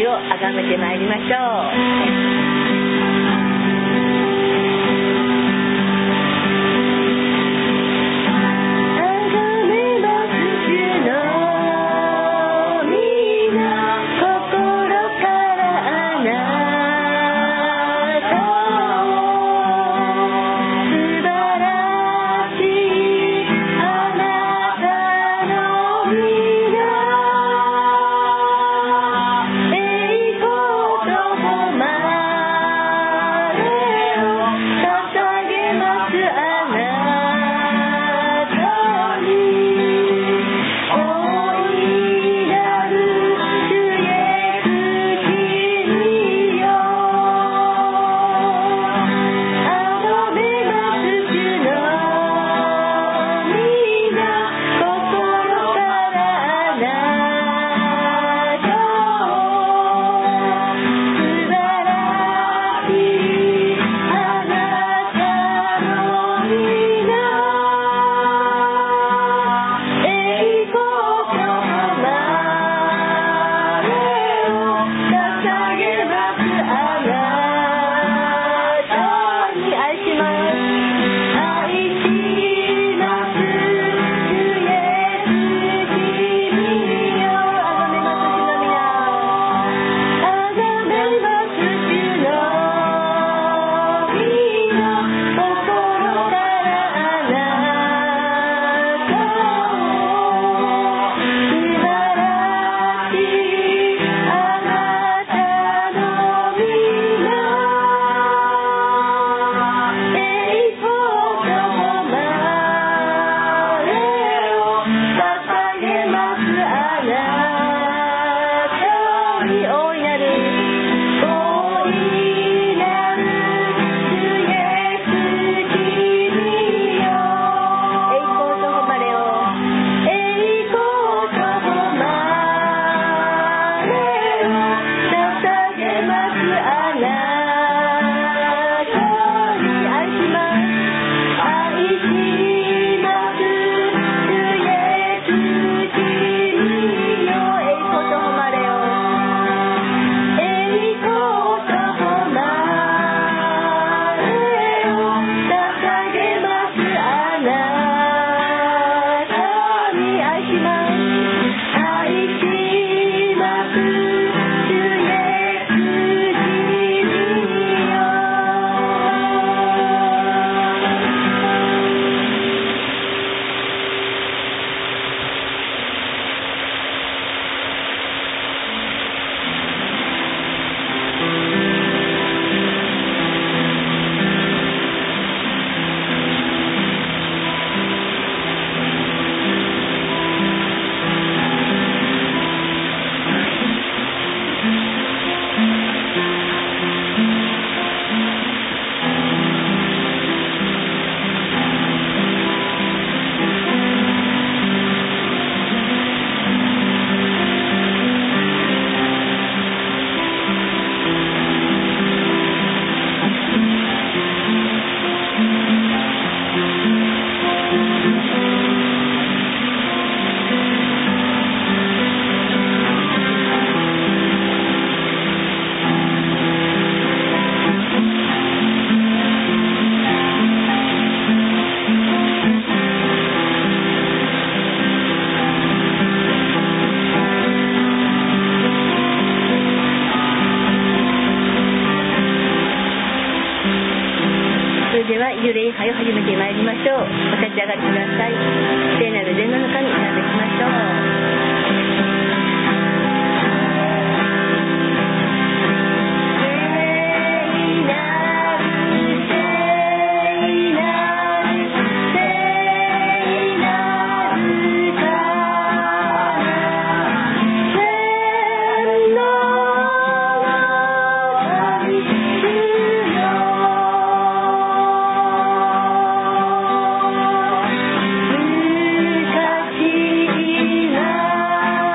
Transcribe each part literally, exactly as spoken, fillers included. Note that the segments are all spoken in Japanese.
をあがめてまいりましょう。では幽霊杯を始めてまいりましょう。お立ち上がりください。聖なる殿の中にお願いしましょう。 昔な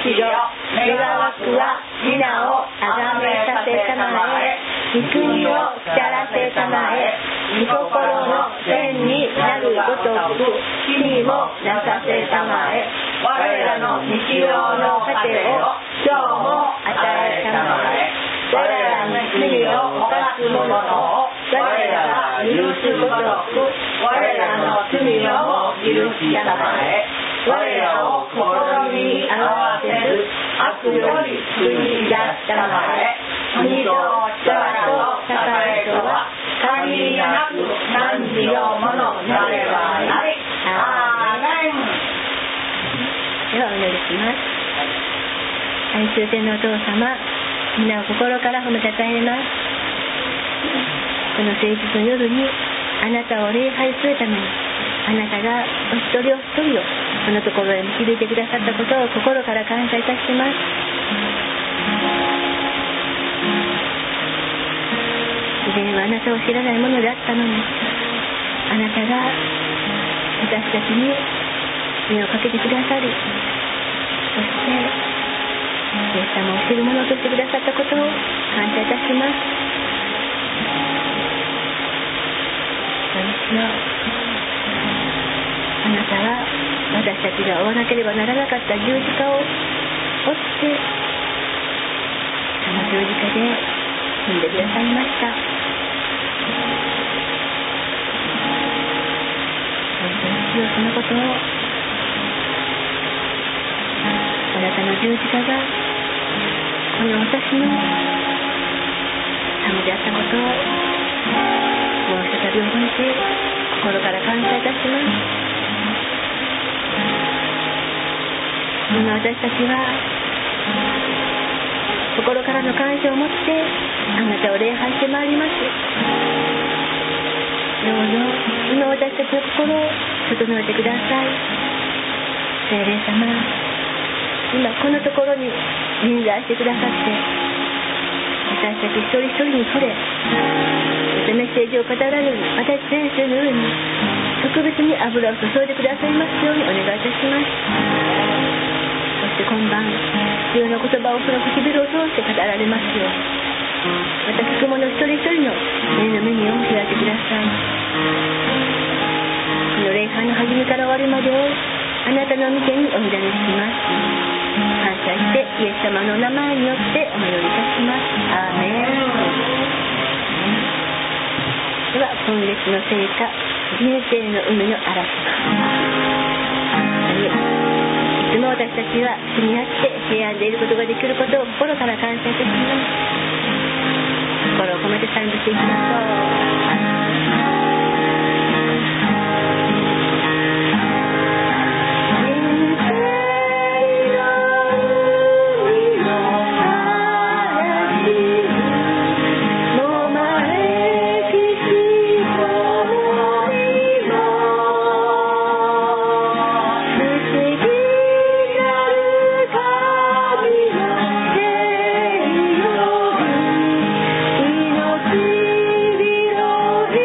しろ。願わくは皆をあがめさせたまえ。御国を来たらせたまえ。御心の天になるごとく地にもなさせたまえ。我らの日曜の糧を今日も与えたまえ。我らの罪を犯す者を我らが許すごとく我らの罪をも許したまえ。我らを試みに合わせず悪より救い出したまえ。国と力と栄えとは限りなく何時のものなればなり。アーメン。ではお祈りします。愛する天のお父様、皆を心から褒めたたえます。この誠実の夜にあなたを礼拝するために、あなたがお一人お一人をこのところへ導いてくださったことを心から感謝いたします。以前はあなたを知らないものであったのに、あなたが私たちに目をかけてくださり、そしてイエス様を知る者としてくださったことを感謝いたします。私のあなたは私たちが追わなければならなかった十字架を追ってその十字架で死んでくださいました。本当に主よ、そのことをあなたの十字架がこの私のためであったことをもう再び覚えて心から感謝いたします。今私たちは心からの感謝を持ってあなたを礼拝してまいります。どうぞ今私たちの心を整えてください。聖霊様、今このところに臨在してくださって私たち一人一人に触れ、そしてメッセージを語られる私先生の上に特別に油を注いでくださいますようにお願いいたします。そして今晩必要な言葉をその唇を通して語られますよう、また聞く者一人一人の目の耳を開いてください。この礼拝の始めから終わりまでをあなたの御手にお委ねします。感謝してイエス様の名前によってお祈りいたします。アーメン。では今月の聖歌、人生の海の嵐。いつも私たちは主にあって平安でいることができることを心から感謝いたします。心を込めて賛美していきましょう。 命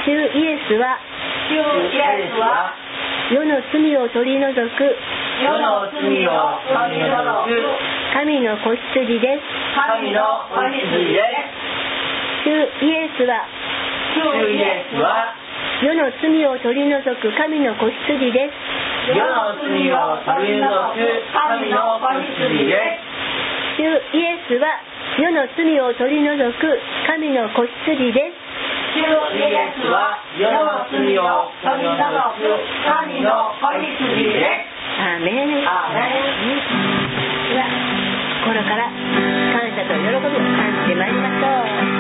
主イエスは主イエスは世の罪を取り除く世の罪を取り除く神の子羊です。 神の子羊です。 主イエスは主イエスは世の罪を取り除く神の子羊です。 世の罪を取り除く神の子羊です。 主イエスは世の罪を取り除く神の子羊です。 主イエスは世の罪を取り除く神の子羊です。 アーメン。 アーメン。 では心から感謝と喜びを感じてまいりましょう。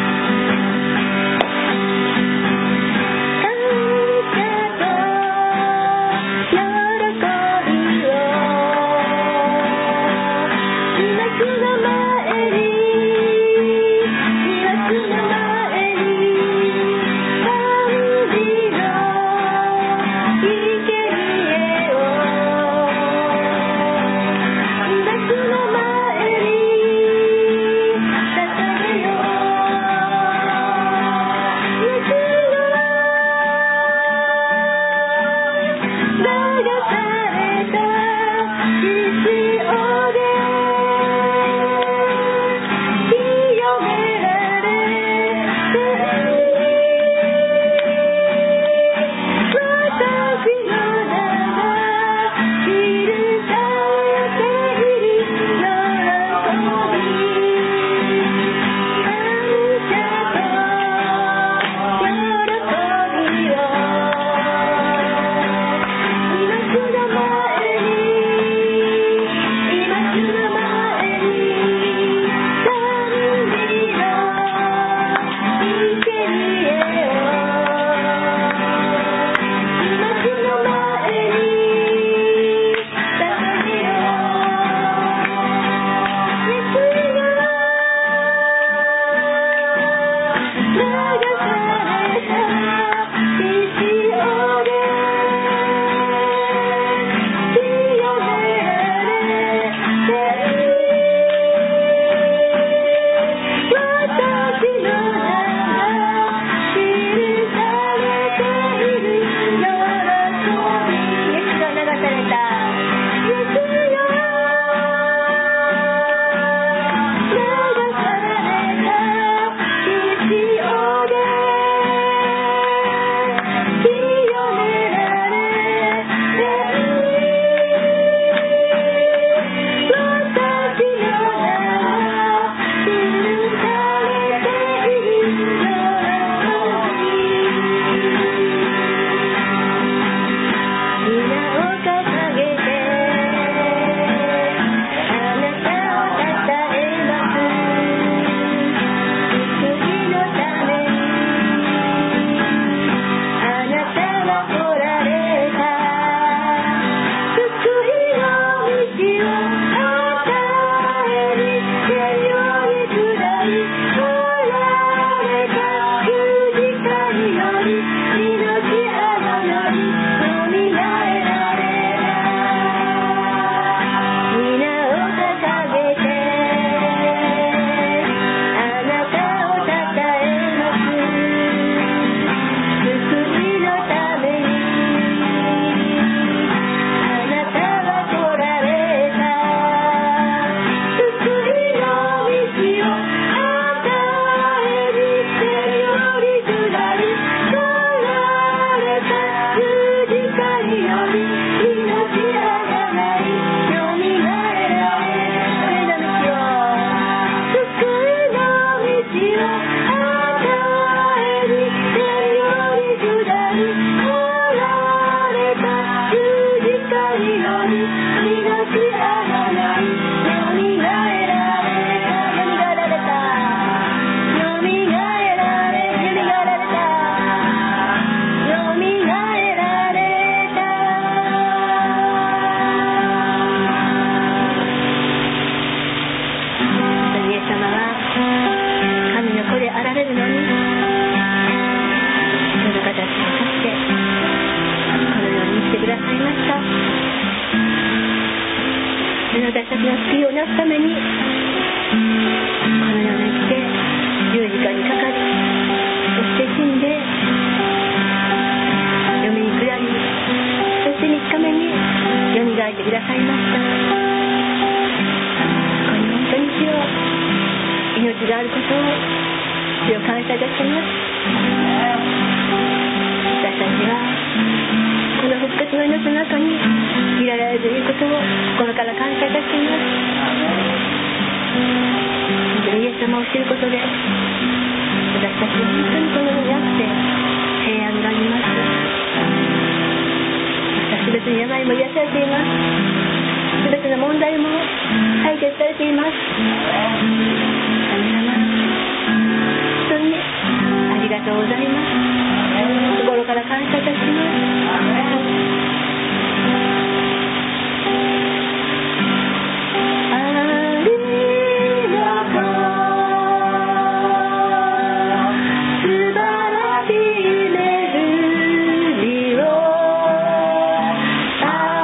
私たちの救いをなすためにこの世に来て十字架にかかり、そして死んでいたします。私たちはこの復活の命の中にいられるということを心から感謝いたします。イエス様を知ることで私たちは本当にこの世にあって平安があります。すべての病も癒されています。すべての問題も解決されています。神様、本当にありがとうございます。心から感謝いたします。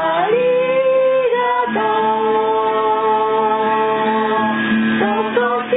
と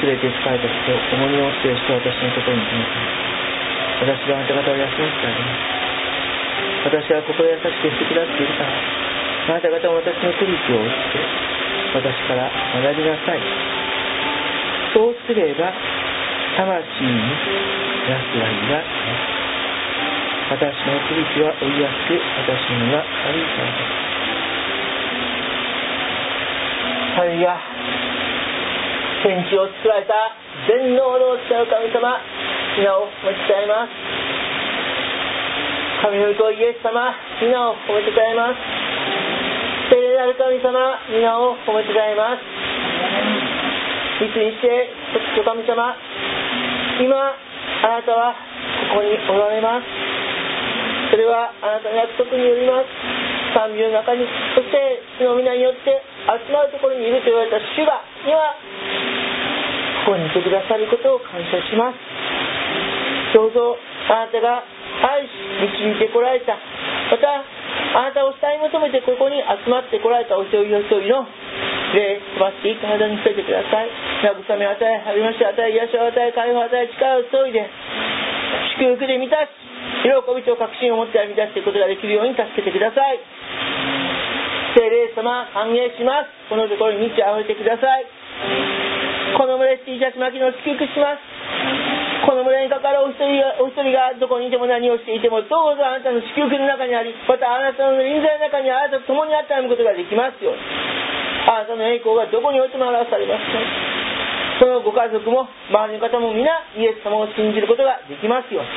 れて疲れた人、重荷を負っている人は私のところに来なさい。私があなた方を休ませてあげます。私は心優しくしてくださっているから、あなた方も私の手引きを追って私から学びなさい。そうすれば魂に安らぎがあります。私の手引きは追いやすく、私の身は軽いからです。ハレルヤ。天地を作られた全能の父なる神様、皆を褒めてくださいます。神の御子イエス様、皆を褒めてくださいます。聖霊なる神様、皆を褒めてくださいます。いつにして時と神様、今あなたはここにおられます。それはあなたの約束によります。賛美の中に、そして主の皆によって集まるところにいると言われた主が今ここにいてくださることを感謝します。どうぞあなたが愛し導いてこられた、またあなたを慕い求めてここに集まってこられたお一人お一人の霊、飛ばしていい体に触れてください。慰めを与え、励ましを与え、癒しを与え、解放を与え、力を注いで祝福で満たし、喜びと確信を持って歩み出していくことができるように助けてください。聖霊様、歓迎します。このところに満ち溢れてください。この群れ T シャツ巻きの祝福します。この群れにかかるお一人が、お一人がどこにいても何をしていても、どうぞあなたの祝福の中にあり、またあなたの臨在の中にあなたと共にあって歩むことができますように。あなたの栄光がどこにおいても表されますように。そのご家族も周りの方も皆イエス様を信じることができますように。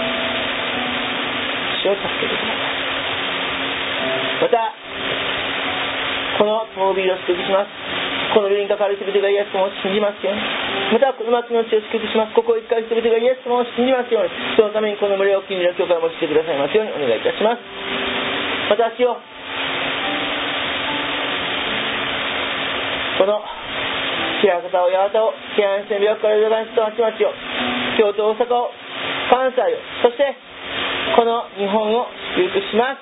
主を助けてください。またこのトービーを祝福します。この病にかかる人々がイエス様を信じますように。またこの町の地を祝福します。ここを一回人々がイエス様を信じますように。そのためにこの群れを近隣の教会を持ちてくださいますようにお願いいたします。私をこの平方を八幡を平安線病から浦安と町々を京都大阪を関西をそしてこの日本を祝福します。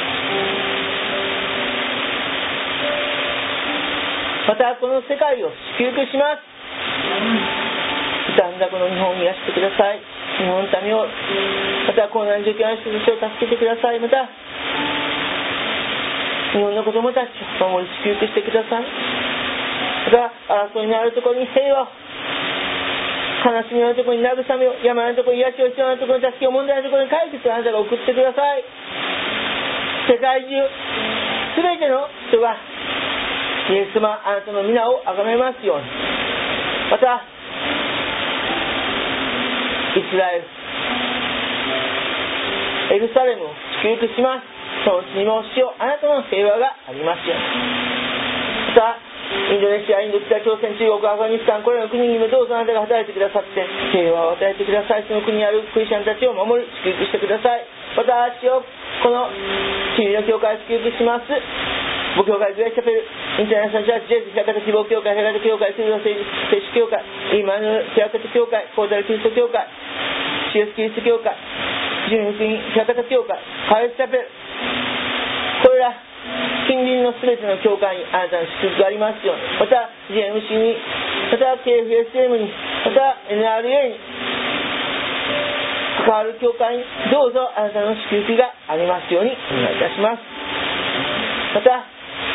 またこの世界を祝福します。傷んだこの日本を癒してください。日本の民をまた困難状況の人たちを助けてください。また日本の子供たちを守り祝福してください。また争いのあるところに平和を、悲しみのあるところに慰めを、病のところに癒しを、必要なところに助けを、問題のところに解決をあなたが送ってください。世界中すべての人がイエス様あなたの皆を崇めますように。またイスラエルエルサレムを祝福します。そのうちにも主よあなたの平和がありますように。またインドネシア、インド、北朝鮮、中国、アフガニスタン、これらの国にもどうぞあなたが働いてくださって平和を与えてください。その国にあるクリスチャンたちを守り祝福してください。また主よこの君の教会を祝福します。母教会グレースチャペルインターナショナルチャーチジェズ平方希望教会、平方教会、水道聖主教会、イマヌエル平方教会、コータルキリスト教会、シエスキリスト教会、純福音平方教会、カレスチャペル、これら近隣のすべての教会にあなたの祝福がありますように。また ジェーエムシー に、また ケーエフエスエム に、また エヌアールエー に関わる教会にどうぞあなたの祝福がありますようにお願いいたします。また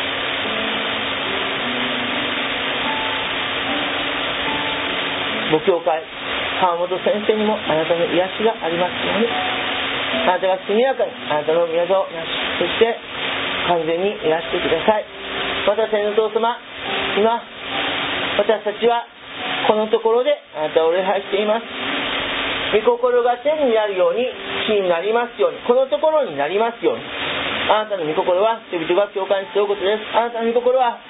母教会川本先生にもあなたの癒しがありますように。あなたが速やかにあなたの宮座をなし、そして完全に癒してください。また天の父様、今私たちはこのところであなたを礼拝しています。御心が天になるように地になりますように、このところになりますように。あなたの御心は人々が教会に背負うことです。あなたの御心は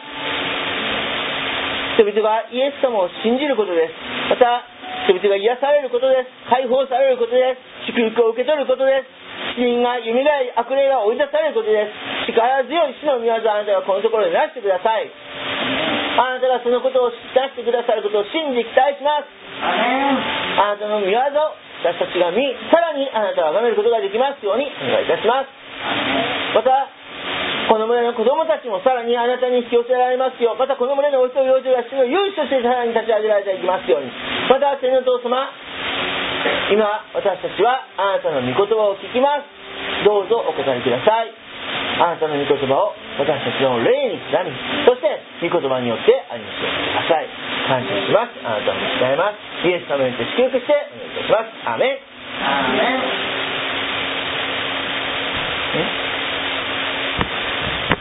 人々がイエス様を信じることです。また人々が癒されることです。解放されることです。祝福を受け取ることです。死人が蘇り、悪霊が追い出されることです。力強い主の御業をあなたがこのところでなしてください。あなたがそのことを出してくださることを信じ期待します。あなたの御業を私たちが見、さらにあなたを崇めることができますようにお願いいたします。またこの群れの子供たちもさらにあなたに引き寄せられますよう、またこの群れのお一人お一人が主の勇士としてさらに立ち上げられていきますように。また天のお父様、今私たちはあなたの御言葉を聞きます。どうぞお答えください。あなたの御言葉を私たちの霊に刻み、そして御言葉によって歩みしてください。感謝します。あなたを伝えます。イエス様によって祝福してお願いいたします。アーメン。 アーメン。 え